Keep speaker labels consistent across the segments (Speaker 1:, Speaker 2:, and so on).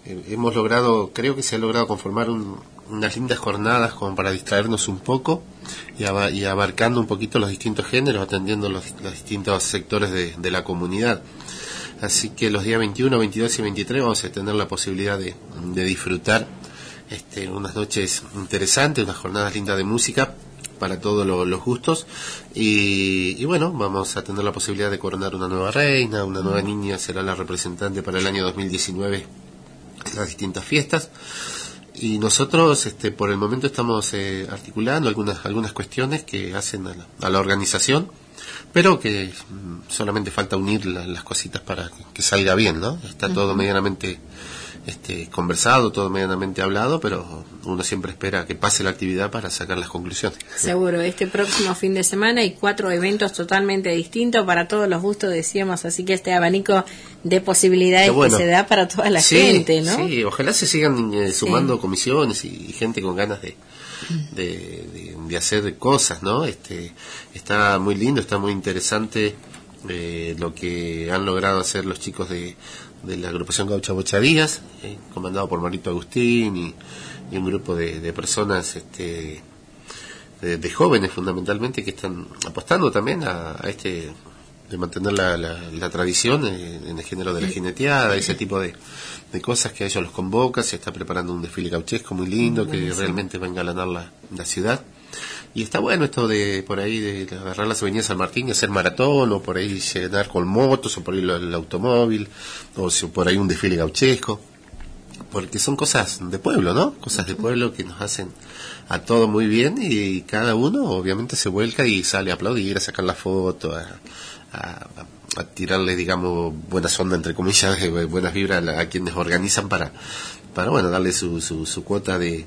Speaker 1: hemos logrado, creo que se ha logrado conformar unas lindas jornadas como para distraernos un poco y abarcando un poquito los distintos géneros, atendiendo los distintos sectores de la comunidad. Así que los días 21, 22 y 23 vamos a tener la posibilidad de disfrutar unas noches interesantes, unas jornadas lindas de música para todos los gustos y bueno, vamos a tener la posibilidad de coronar una nueva reina, una nueva niña será la representante para el año 2019 en las distintas fiestas. Y nosotros por el momento estamos articulando algunas cuestiones que hacen a la organización, pero que solamente falta unir las cositas para que salga bien, ¿no? Está todo medianamente conversado, todo medianamente hablado, pero uno siempre espera que pase la actividad para sacar las conclusiones.
Speaker 2: Seguro, este próximo fin de semana hay 4 eventos totalmente distintos para todos los gustos, decíamos, así que este abanico de posibilidades que se da para toda la gente, ¿no?
Speaker 1: Sí, ojalá se sigan sumando comisiones y gente con ganas de hacer cosas, ¿no? Está muy lindo, está muy interesante lo que han logrado hacer los chicos de la agrupación Gaucha Bochadías, comandado por Marito Agustín y un grupo de personas de jóvenes fundamentalmente que están apostando también a de mantener la tradición en el género de la jineteada, ese tipo de cosas que a ellos los convoca. Se está preparando un desfile gauchesco muy lindo que realmente va a engalanar la ciudad. Y está bueno esto de por ahí de agarrar las avenidas San Martín y hacer maratón, o por ahí llenar con motos, o por ahí el automóvil, o por ahí un desfile gauchesco, porque son cosas de pueblo, ¿no? Cosas de pueblo que nos hacen a todo muy bien y cada uno obviamente se vuelca y sale a aplaudir, a sacar la foto, a tirarle, digamos, buena onda, entre comillas, buenas vibras a quienes organizan para bueno, darle su cuota de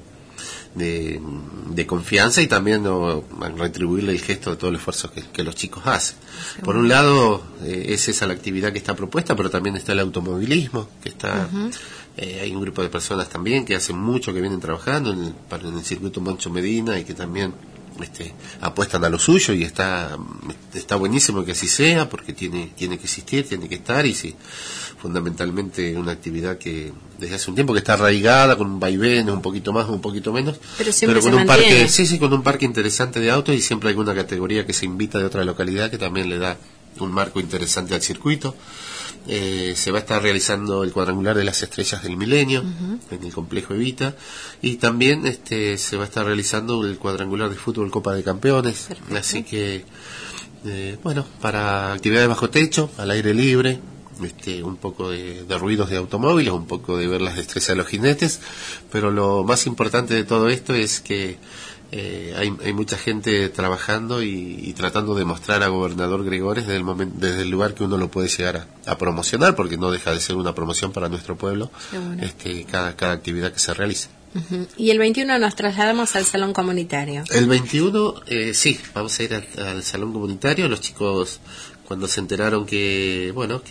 Speaker 1: confianza y también retribuirle el gesto de todo el esfuerzo que los chicos hacen. Por un lado es esa la actividad que está propuesta, pero también está el automovilismo, que está hay un grupo de personas también que hacen mucho que vienen trabajando en el circuito Moncho Medina y que también apuestan a lo suyo, y está buenísimo que así sea, porque tiene que existir, tiene que estar, y sí, fundamentalmente una actividad que desde hace un tiempo que está arraigada, con un vaivén, un poquito más, un poquito menos, pero con un parque, con un parque interesante de autos, y siempre hay alguna categoría que se invita de otra localidad que también le da un marco interesante al circuito. Se va a estar realizando el cuadrangular de las estrellas del milenio en el complejo Evita, y también se va a estar realizando el cuadrangular de fútbol Copa de Campeones. Perfecto. Así que bueno, para actividades bajo techo, al aire libre, un poco de ruidos de automóviles, un poco de ver las destrezas de los jinetes, pero lo más importante de todo esto es que hay mucha gente trabajando y tratando de mostrar a Gobernador Gregores desde el lugar que uno lo puede llegar a promocionar, porque no deja de ser una promoción para nuestro pueblo. Bueno. Cada actividad que se realice.
Speaker 2: Y el 21 nos trasladamos al salón comunitario.
Speaker 1: El 21, sí, vamos a ir al salón comunitario. Los chicos, cuando se enteraron que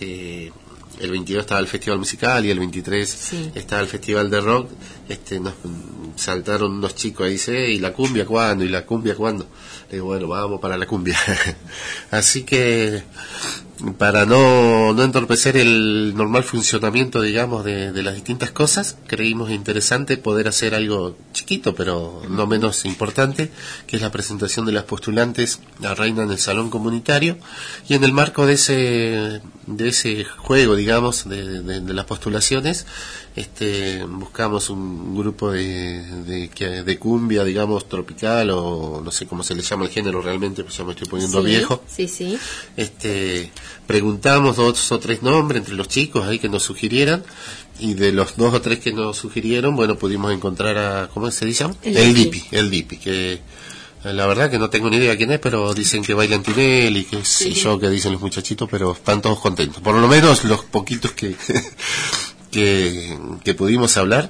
Speaker 1: el 22 estaba el festival musical y el 23 estaba el festival de rock, nos saltaron unos chicos ahí, dice, ¿y la cumbia cuándo? ¿Y la cumbia cuándo? Le digo, bueno, vamos para la cumbia. Así que, para no entorpecer el normal funcionamiento, digamos, de las distintas cosas, creímos interesante poder hacer algo chiquito, pero no menos importante, que es la presentación de las postulantes a reina en el salón comunitario, y en el marco de ese juego, digamos, de las postulaciones, buscamos un grupo de cumbia, digamos, tropical, o no sé cómo se le llama el género realmente, pues ya me estoy poniendo viejo.
Speaker 2: Sí.
Speaker 1: Preguntamos 2 o 3 nombres entre los chicos ahí que nos sugirieran, y de los 2 o 3 que nos sugirieron, bueno, pudimos encontrar a, ¿cómo se llama? El Dipi, que la verdad que no tengo ni idea quién es, pero dicen que baila en Tinelli, y que sé yo, que dicen los muchachitos, pero están todos contentos, por lo menos los poquitos que pudimos hablar.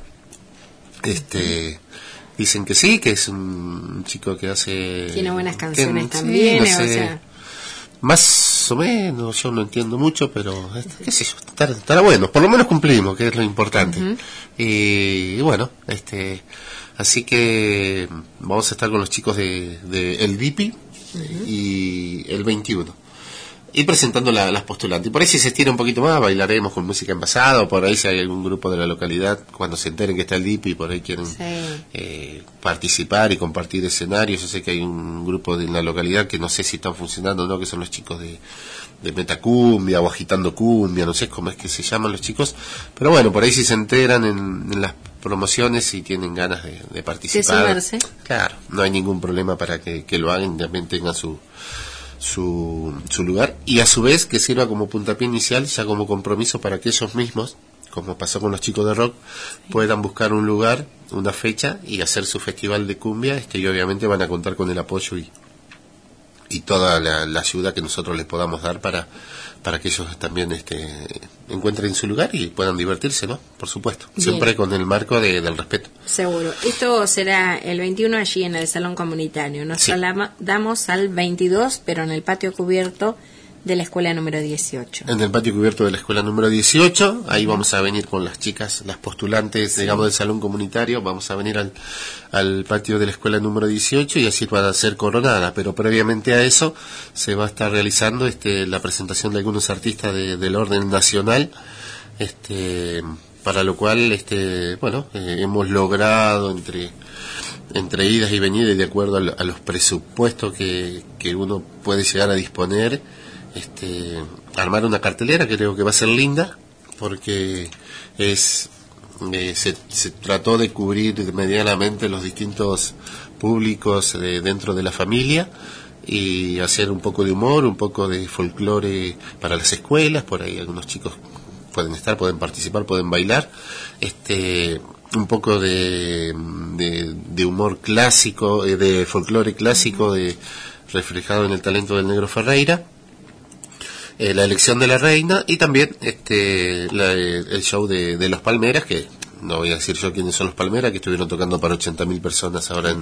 Speaker 1: Dicen que sí, que es un chico que
Speaker 2: tiene buenas canciones también,
Speaker 1: no sé, más o menos, yo no entiendo mucho, pero qué sé yo, estará bueno, por lo menos cumplimos, que es lo importante. Y bueno, así que vamos a estar con los chicos de El Dipi y el 21. y presentando las postulantes. Y por ahí si se estira un poquito más, bailaremos con música envasada, o por ahí si hay algún grupo de la localidad, cuando se enteren que está el DIP y por ahí quieren participar y compartir escenarios. Yo sé que hay un grupo en la localidad que no sé si están funcionando o no, que son los chicos de Metacumbia o Agitando Cumbia, no sé cómo es que se llaman los chicos, pero bueno, por ahí si se enteran en las promociones y tienen ganas de participar, claro, no hay ningún problema para que lo hagan, también tengan su lugar, y a su vez que sirva como puntapié inicial, ya como compromiso para que ellos mismos, como pasó con los chicos de rock, puedan buscar un lugar, una fecha y hacer su festival de cumbia, y obviamente van a contar con el apoyo y toda la ayuda que nosotros les podamos dar para que ellos también encuentren su lugar y puedan divertirse, ¿no? Por supuesto, bien. Siempre con el marco del respeto.
Speaker 2: Seguro. Esto será el 21 allí en el Salón Comunitario. Nos damos al 22, pero en el patio cubierto de la escuela número 18.
Speaker 1: En el patio cubierto de la escuela número 18, ahí vamos a venir con las chicas, las postulantes, digamos, del salón comunitario, vamos a venir al patio de la escuela número 18 y así van a ser coronadas, pero previamente a eso se va a estar realizando la presentación de algunos artistas del orden nacional, para lo cual, hemos logrado entre idas y venidas y de acuerdo a los presupuestos que uno puede llegar a disponer, armar una cartelera que creo que va a ser linda, porque se trató de cubrir medianamente los distintos públicos dentro de la familia y hacer un poco de humor, un poco de folclore para las escuelas. Por ahí algunos chicos pueden participar, pueden bailar, un poco de humor clásico, de folclore clásico, reflejado en el talento del Negro Ferreira, la elección de la reina y también el show de los Palmeras, que no voy a decir yo quiénes son los Palmeras, que estuvieron tocando para 80.000 personas ahora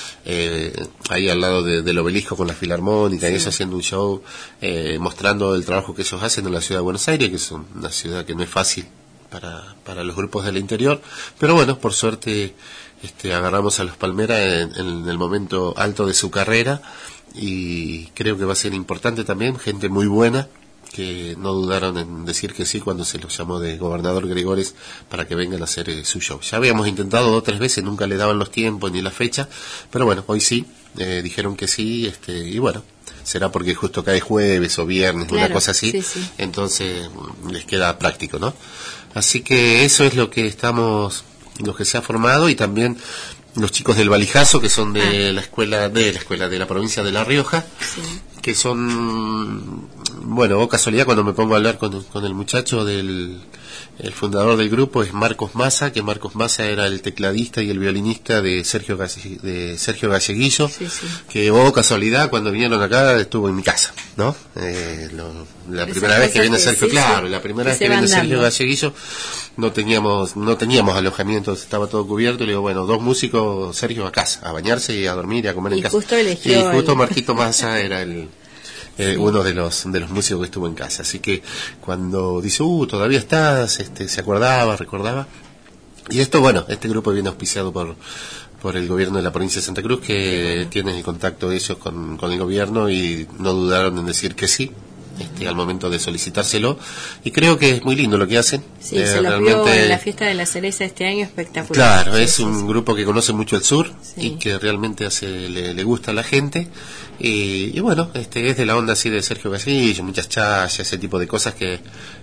Speaker 1: ahí al lado del obelisco con la filarmónica, y eso, haciendo un show mostrando el trabajo que ellos hacen en la ciudad de Buenos Aires, que es una ciudad que no es fácil para los grupos del interior, pero bueno, por suerte agarramos a los Palmeras en el momento alto de su carrera, y creo que va a ser importante también, gente muy buena, que no dudaron en decir que sí cuando se los llamó de Gobernador Gregores para que vengan a hacer su show. Ya habíamos intentado 2 o 3 veces, nunca le daban los tiempos ni la fecha, pero bueno, hoy sí, dijeron que sí, y bueno, será porque justo cae jueves o viernes, claro, una cosa así, sí. Entonces les queda práctico, ¿no? Así que eso es lo que se ha formado, y también los chicos del Valijazo, que son de la escuela de la provincia de La Rioja, sí, que son, bueno, casualidad cuando me pongo a hablar con el muchacho el fundador del grupo es Marcos Massa, que Marcos Massa era el tecladista y el violinista de Sergio Galleguillo, sí, sí, que casualidad cuando vinieron acá estuvo en mi casa, ¿no? La primera vez que viene Sergio, claro, la primera vez que viene Sergio Galleguillo no teníamos alojamiento, estaba todo cubierto, y le digo, bueno, 2 músicos, Sergio a casa, a bañarse y a dormir y a comer en casa. Y justo Marquito Massa era uno de los músicos que estuvo en casa, así que cuando dice, todavía estás, se recordaba, y esto, bueno, este grupo viene auspiciado por el gobierno de la provincia de Santa Cruz, que tiene el contacto ellos con el gobierno, y no dudaron en decir que sí, al momento de solicitárselo, y creo que es muy lindo lo que hacen.
Speaker 2: Sí, se lo vio en la fiesta de la cereza este año, espectacular.
Speaker 1: Claro, es un grupo que conoce mucho el sur, sí, y que realmente le gusta a la gente, y bueno, es de la onda así de Sergio Galleguillo, muchas chayas, ese tipo de cosas que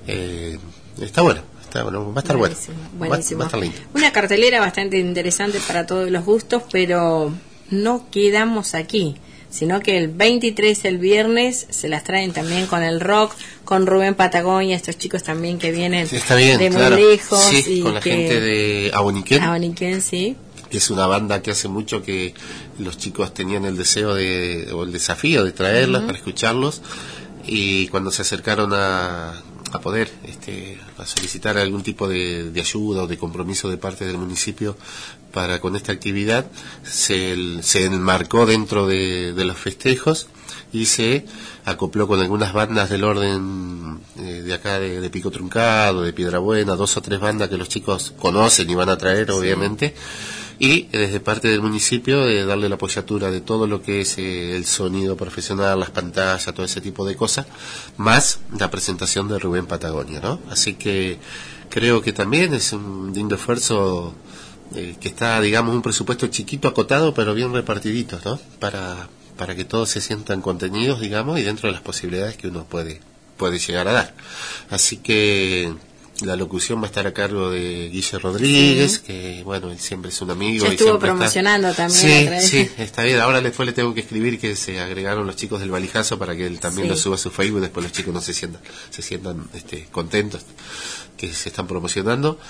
Speaker 1: está bueno. Va a estar buenísimo. Va a estar lindo.
Speaker 2: Una cartelera bastante interesante para todos los gustos, pero no quedamos aquí, sino que el 23, el viernes, se las traen también con el rock, con Rubén Patagonia, estos chicos también que vienen de muy lejos.
Speaker 1: Sí, y con la gente de Aboniquén.
Speaker 2: Aboniquén, sí.
Speaker 1: Es una banda que hace mucho que los chicos tenían el deseo o el desafío de traerlas para escucharlos, y cuando se acercaron a poder a solicitar algún tipo de ayuda o de compromiso de parte del municipio con esta actividad, se enmarcó dentro de los festejos y se acopló con algunas bandas del orden de acá de Pico Truncado, de Piedra Buena, 2 o 3 bandas que los chicos conocen y van a traer, obviamente, y desde parte del municipio darle la apoyatura de todo lo que es el sonido profesional, las pantallas, todo ese tipo de cosas, más la presentación de Rubén Patagonia, ¿no? Así que creo que también es un lindo esfuerzo que está, digamos, un presupuesto chiquito, acotado, pero bien repartidito, ¿no? Para que todos se sientan contenidos, digamos, y dentro de las posibilidades que uno puede llegar a dar. Así que la locución va a estar a cargo de Guille Rodríguez, que bueno, él siempre es un amigo.
Speaker 2: Ya estuvo promocionando también.
Speaker 1: Sí, está bien. Ahora después le tengo que escribir que se agregaron los chicos del Valijazo para que él también lo suba a su Facebook, después los chicos no se sientan contentos que se están promocionando.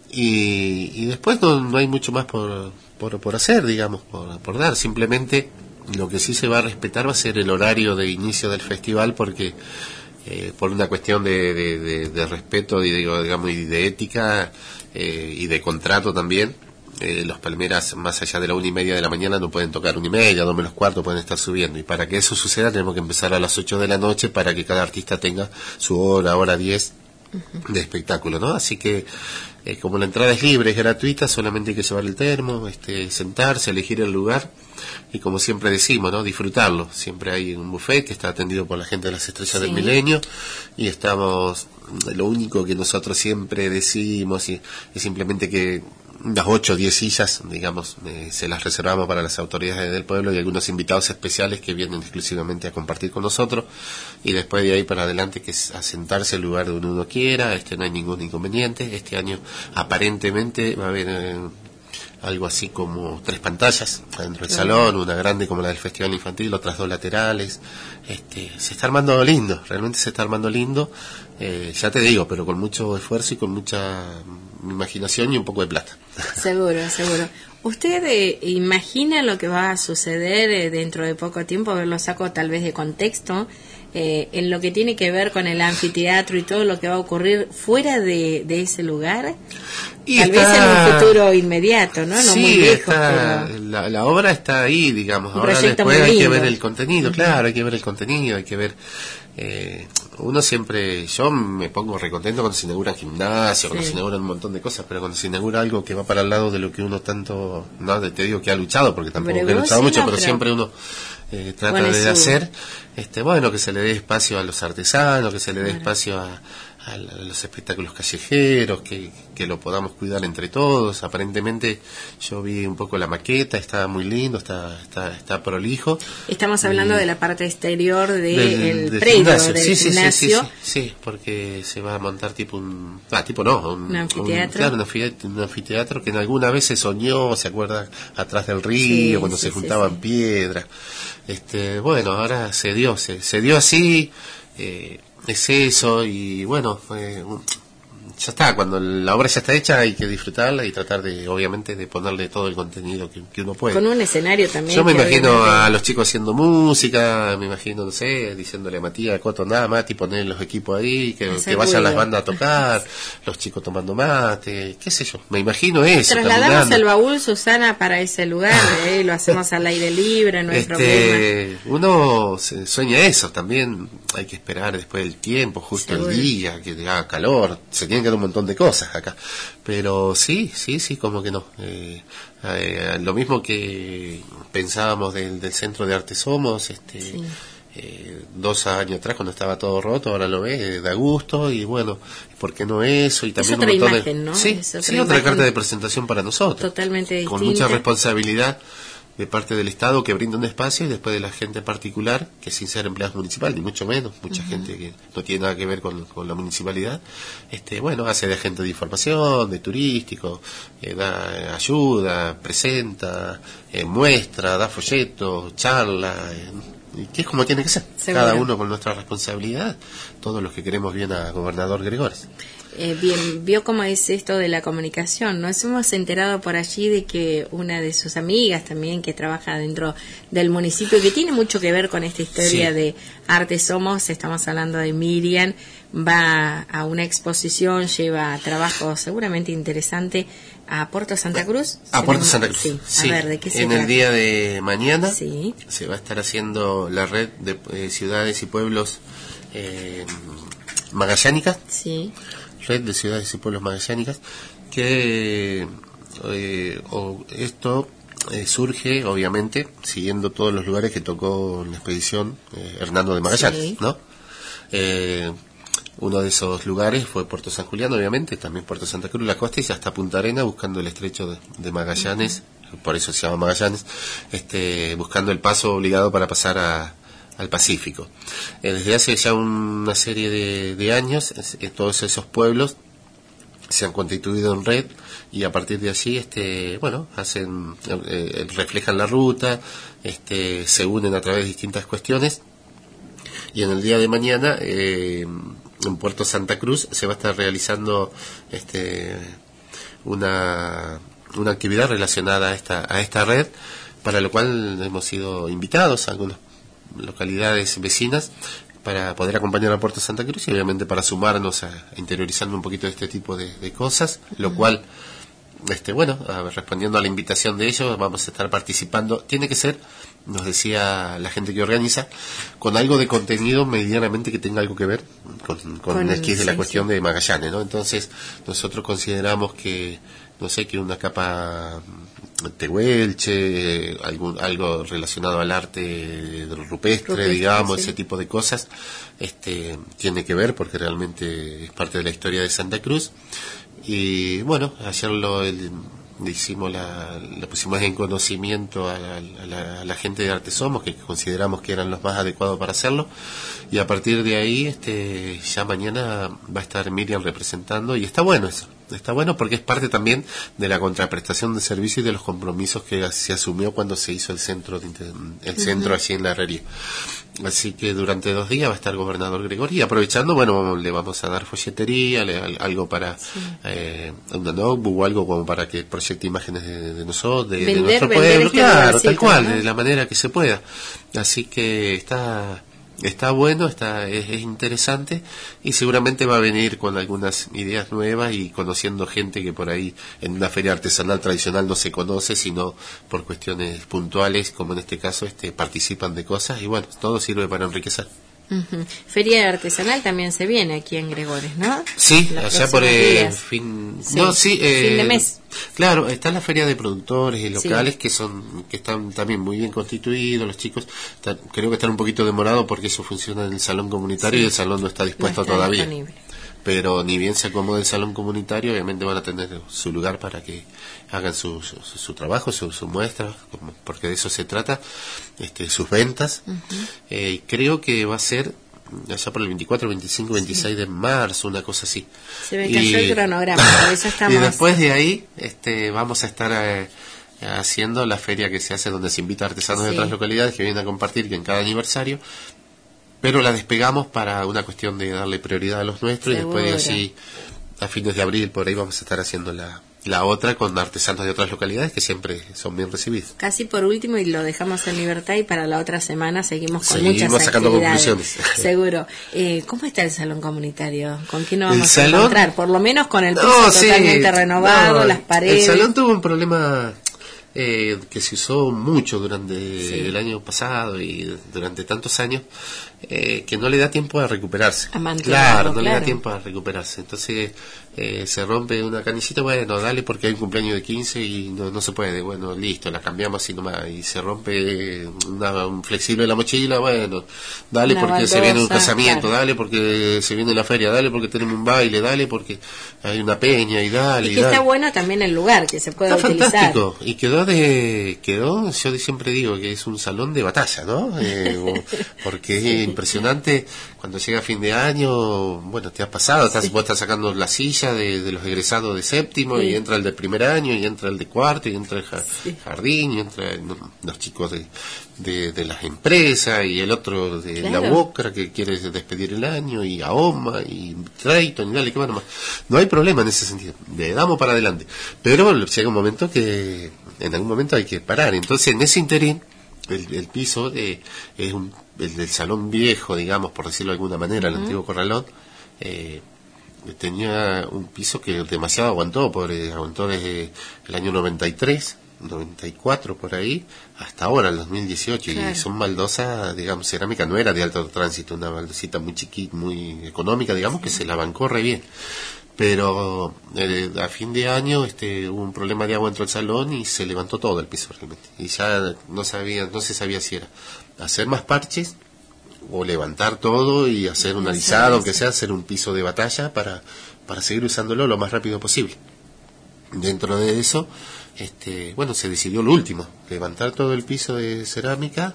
Speaker 1: Y después no hay mucho más por hacer, digamos, por dar. Simplemente lo que sí se va a respetar va a ser el horario de inicio del festival, porque por una cuestión de respeto y digamos, y de ética y de contrato también, los Palmeras más allá de la 1:30 de la mañana no pueden tocar 1:30, 2:15 pueden estar subiendo, y para que eso suceda tenemos que empezar a las 8 de la noche para que cada artista tenga su hora 10 de espectáculo, ¿no? Así que como la entrada es libre, es gratuita, solamente hay que llevar el termo, sentarse, elegir el lugar y, como siempre decimos, ¿no?, disfrutarlo. Siempre hay un buffet que está atendido por la gente de las Estrellas del Milenio, y lo único que nosotros siempre decimos es simplemente que las 8 o 10 sillas, digamos, se las reservamos para las autoridades del pueblo y algunos invitados especiales que vienen exclusivamente a compartir con nosotros, y después de ahí para adelante que es a sentarse el lugar donde uno quiera. No hay ningún inconveniente. Este año aparentemente va a haber algo así como 3 pantallas dentro del salón, una grande como la del Festival Infantil, otras 2 laterales. Se está armando lindo, realmente se está armando lindo, ya te digo, pero con mucho esfuerzo y con mucha imaginación y un poco de plata.
Speaker 2: Seguro. ¿Usted imagina lo que va a suceder dentro de poco tiempo? A ver, lo saco tal vez de contexto, en lo que tiene que ver con el anfiteatro y todo lo que va a ocurrir fuera de ese lugar, y tal vez en un futuro inmediato, ¿no? No muy lejos, pero
Speaker 1: la obra está ahí, digamos. Ahora después hay que ver el contenido, claro, hay que ver el contenido, hay que ver. Yo me pongo recontento cuando se inaugura gimnasio, cuando se inauguran un montón de cosas, pero cuando se inaugura algo que va para el lado de lo que uno tanto, no te digo que ha luchado, porque tampoco he luchado mucho, pero siempre uno trata de hacer, que se le dé espacio a los artesanos, que se le dé espacio a los espectáculos callejeros, que lo podamos cuidar entre todos. Aparentemente yo vi un poco la maqueta, está muy lindo, está prolijo.
Speaker 2: Estamos hablando de la parte exterior del predio, del gimnasio.
Speaker 1: Sí, porque se va a montar un anfiteatro. Un anfiteatro que en alguna vez se soñó, se acuerda, atrás del río, cuando se juntaban piedras. Ahora se dio así. Es eso, y bueno, ya está, cuando la obra ya está hecha hay que disfrutarla y tratar obviamente de ponerle todo el contenido que uno puede.
Speaker 2: Con un escenario también.
Speaker 1: Yo me imagino a los chicos haciendo música, me imagino, no sé, diciéndole a Matías, Coto, nada, Mati, poner los equipos ahí, que vayan las bandas a tocar, los chicos tomando mate, qué sé yo, me imagino eso.
Speaker 2: Trasladamos
Speaker 1: caminando.
Speaker 2: el baúl, Susana, para ese lugar, lo hacemos al aire libre, no hay problema.
Speaker 1: Uno sueña eso, también hay que esperar después del tiempo, justo el día, que haga calor, se tienen que dar un montón de cosas acá, pero sí, como que no. Lo mismo que pensábamos del Centro de Arte Somos, 2 años atrás cuando estaba todo roto, ahora lo ves, da gusto, y bueno, ¿por qué no eso? Y también
Speaker 2: es otra imagen, ¿no?
Speaker 1: Sí, otra carta de presentación para nosotros.
Speaker 2: Totalmente distinta.
Speaker 1: Con mucha responsabilidad de parte del Estado, que brinda un espacio, y después de la gente particular, que sin ser empleados municipales, ni mucho menos, mucha gente que no tiene nada que ver con la municipalidad, hace de agente de información, de turístico, da ayuda, presenta, muestra, da folletos, charla, que es como tiene que ser. Seguro. Cada uno con nuestra responsabilidad, todos los que queremos bien a Gobernador Gregores.
Speaker 2: Bien, vio cómo es esto de la comunicación. Nos hemos enterado por allí de que una de sus amigas también, que trabaja dentro del municipio, que tiene mucho que ver con esta historia de Arte Somos, estamos hablando de Miriam, va a una exposición, lleva trabajo seguramente interesante a Puerto Santa Cruz.
Speaker 1: A Puerto Santa Cruz.
Speaker 2: Sí. A ver, ¿de qué se
Speaker 1: trata? En el día de mañana
Speaker 2: se
Speaker 1: va a estar haciendo la red de ciudades y pueblos magallánicas.
Speaker 2: Sí.
Speaker 1: Red de ciudades y pueblos magallánicas, que esto surge, obviamente, siguiendo todos los lugares que tocó en la expedición Hernando de Magallanes, sí. ¿No? Uno de esos lugares fue Puerto San Julián, obviamente, también Puerto Santa Cruz, la costa, y hasta Punta Arena, buscando el estrecho de Magallanes, por eso se llama Magallanes, buscando el paso obligado para pasar al Pacífico. Desde hace ya una serie de años, todos esos pueblos se han constituido en red, y a partir de allí hacen reflejan la ruta, se unen a través de distintas cuestiones, y en el día de mañana en Puerto Santa Cruz se va a estar realizando una actividad relacionada a esta red, para lo cual hemos sido invitados a algunas localidades vecinas para poder acompañar a Puerto Santa Cruz, y obviamente para sumarnos a interiorizando un poquito de este tipo de cosas, lo cual respondiendo a la invitación de ellos, vamos a estar participando. Tiene que ser, nos decía la gente que organiza, con algo de contenido medianamente que tenga algo que ver con el esquí de la cuestión de Magallanes, ¿no? Entonces, nosotros consideramos que, no sé, que una capa tehuelche, algo relacionado al arte rupestre, digamos, sí. Ese tipo de cosas, tiene que ver, porque realmente es parte de la historia de Santa Cruz. Y bueno, ayer lo pusimos en conocimiento a la gente de Arte Somos, que consideramos que eran los más adecuados para hacerlo, y a partir de ahí ya mañana va a estar Miriam representando, y está bueno eso. Está bueno porque es parte también de la contraprestación de servicio y de los compromisos que se asumió cuando se hizo el centro allí en la herrería. Así que durante 2 días va a estar el gobernador Gregorio, y aprovechando, le vamos a dar folletería, algo para una notebook o algo como para que proyecte imágenes de nosotros, de nuestro pueblo, claro, tal cual, ¿no? De la manera que se pueda. Así que está bueno, es interesante, y seguramente va a venir con algunas ideas nuevas y conociendo gente que por ahí en una feria artesanal tradicional no se conoce, sino por cuestiones puntuales, como en este caso, participan de cosas, y bueno, todo sirve para enriquecer.
Speaker 2: Feria artesanal también se viene aquí en Gregores, ¿no?
Speaker 1: Sí, allá por fin de mes. Claro, está la feria de productores y locales, sí. que están también muy bien constituidos, los chicos creo que están un poquito demorados porque eso funciona en el salón comunitario, sí. Y el salón no está dispuesto todavía. Disponible. Pero ni bien se acomode el salón comunitario, obviamente van a tener su lugar para que hagan su trabajo, su muestra, porque de eso se trata, sus ventas. Creo que va a ser allá por el 24, 25, 26 de marzo, una cosa así.
Speaker 2: Se me cayó el cronograma, por eso estamos...
Speaker 1: Y después de ahí vamos a estar haciendo la feria que se hace donde se invita a artesanos de otras localidades que vienen a compartir, que en cada aniversario, pero la despegamos para una cuestión de darle prioridad a los nuestros. Seguro. Y después de así, a fines de abril, por ahí vamos a estar haciendo la otra con artesanos de otras localidades que siempre son bien recibidos.
Speaker 2: Casi por último, y lo dejamos en libertad, y para la otra semana seguimos con muchas
Speaker 1: sacando
Speaker 2: actividades.
Speaker 1: Conclusiones.
Speaker 2: Seguro. ¿Cómo está el salón comunitario? ¿Con quién nos vamos a encontrar? Por lo menos con el piso totalmente renovado, las paredes.
Speaker 1: El salón tuvo un problema que se usó mucho durante el año pasado y durante tantos años, que no le da tiempo a recuperarse. Claro, no le da tiempo a recuperarse. Entonces se rompe una canillita, bueno, dale porque hay un cumpleaños de 15 y no se puede, bueno, listo, la cambiamos así nomás. Y se rompe un flexible de la mochila, bueno, dale una porque baldosa, se viene un casamiento, claro. Dale porque se viene la feria, dale porque tenemos un baile, dale porque hay una peña, y dale.
Speaker 2: Y que está bueno también el lugar, que se puede utilizar.
Speaker 1: Fantástico, y quedó, yo siempre digo que es un salón de batalla, ¿no? Porque es impresionante cuando llega fin de año, bueno, te has pasado, vos estás sacando la silla de los egresados de séptimo, y entra el de primer año, y entra el de cuarto, y entra el jardín, y entra los chicos de las empresas, y el otro de la UOCRA que quiere despedir el año, y AOMA, y Trayton, y dale, que va nomás. No hay problema en ese sentido, le damos para adelante, pero llega un momento que en algún momento hay que parar. Entonces, en ese interín, el piso es el del salón viejo, digamos, por decirlo de alguna manera, el antiguo Corralón, tenía un piso que demasiado aguantó desde el año 93, 94 por ahí, hasta ahora, el 2018, claro. Y son baldosas, digamos, cerámica, no era de alto tránsito, una baldosita muy chiquita, muy económica, digamos, que se la bancó re bien. pero a fin de año hubo un problema de agua dentro del salón y se levantó todo el piso realmente, y ya no se sabía si era hacer más parches o levantar todo y hacer un alisado, aunque sea hacer un piso de batalla para seguir usándolo lo más rápido posible. Dentro de eso, bueno, se decidió lo último, levantar todo el piso de cerámica,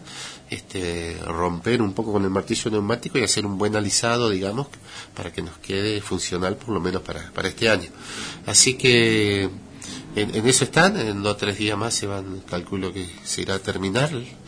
Speaker 1: romper un poco con el martillo neumático y hacer un buen alisado, digamos, para que nos quede funcional por lo menos para este año. Así que en eso están, en 2 o 3 días más calculo que se irá a terminar,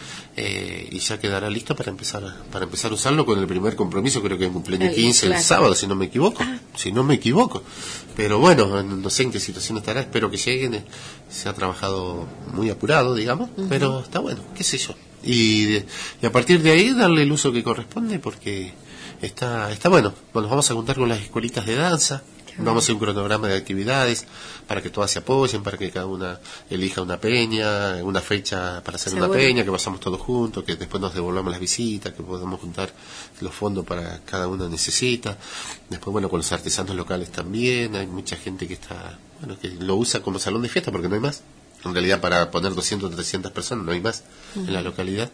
Speaker 1: y ya quedará listo para empezar a usarlo con el primer compromiso, creo que en cumpleaños 15 el sábado, si no me equivoco. Pero bueno, no sé en qué situación estará, espero que lleguen. Se ha trabajado muy apurado, digamos, pero está bueno, qué sé yo. Y a partir de ahí darle el uso que corresponde, porque está bueno. Nos vamos a juntar con las escuelitas de danza. Vamos a hacer un cronograma de actividades para que todas se apoyen, para que cada una elija una peña, una fecha para hacer una peña, que pasamos todos juntos, que después nos devolvamos las visitas, que podamos juntar los fondos para cada uno necesita. Después, bueno, con los artesanos locales también, hay mucha gente que que lo usa como salón de fiesta porque no hay más. En realidad, para poner 200 o 300 personas no hay más en la localidad.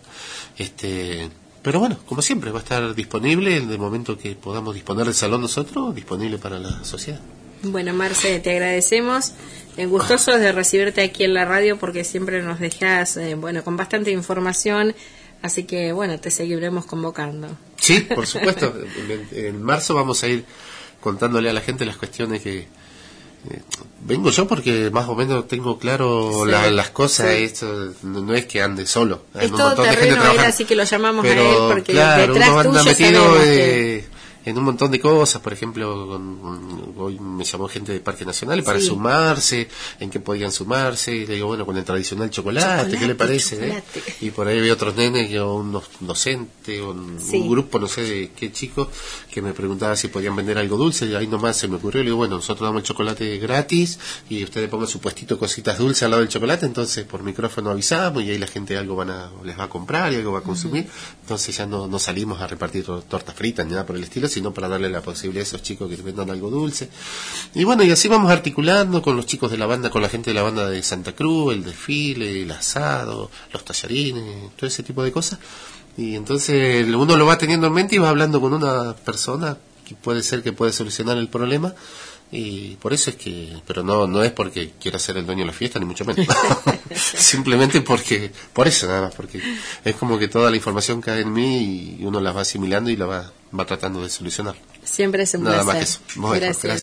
Speaker 1: Pero bueno, como siempre, va a estar disponible en el momento que podamos disponer del salón nosotros, disponible para la sociedad.
Speaker 2: Bueno, Marce, te agradecemos. Gustosos de recibirte aquí en la radio porque siempre nos dejas, con bastante información. Así que, bueno, te seguiremos convocando.
Speaker 1: Sí, por supuesto. En marzo vamos a ir contándole a la gente las cuestiones que... vengo yo porque más o menos tengo claro las cosas. Esto no es que ande solo, hay
Speaker 2: es
Speaker 1: un
Speaker 2: todo
Speaker 1: montón de gente
Speaker 2: terreno,
Speaker 1: trabajando,
Speaker 2: así que lo llamamos a él porque
Speaker 1: claro,
Speaker 2: detrás
Speaker 1: uno anda
Speaker 2: tuyo
Speaker 1: metido
Speaker 2: sabemos que...
Speaker 1: en un montón de cosas. Por ejemplo, hoy me llamó gente de Parque Nacional para sumarse, en qué podían sumarse, y le digo, bueno, con el tradicional chocolate, ¿qué le parece? Y por ahí veo otros nenes, unos docentes, un grupo, no sé de qué chicos, que me preguntaba si podían vender algo dulce, y ahí nomás se me ocurrió, le digo, bueno, nosotros damos el chocolate gratis, y ustedes pongan su puestito cositas dulces al lado del chocolate, entonces por micrófono avisamos, y ahí la gente algo les va a comprar y algo va a consumir, entonces ya no salimos a repartir tortas fritas ni nada por el estilo, sino para darle la posibilidad a esos chicos que vendan algo dulce. Y bueno, y así vamos articulando con los chicos de la banda, con la gente de la banda de Santa Cruz, el desfile, el asado, los tallarines, todo ese tipo de cosas. Y entonces uno lo va teniendo en mente y va hablando con una persona que puede ser que puede solucionar el problema. Y por eso es que, pero no es porque quiera ser el dueño de la fiesta, ni mucho menos. Simplemente por eso nada más, porque es como que toda la información cae en mí y uno la va asimilando y la va tratando de solucionar.
Speaker 2: Siempre es un
Speaker 1: placer.
Speaker 2: Nada
Speaker 1: más que eso. Bueno, gracias.